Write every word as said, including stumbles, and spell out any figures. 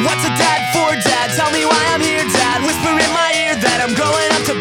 What's a dad for, Dad? Tell me why I'm here, Dad. Whisper in my ear that I'm growing up to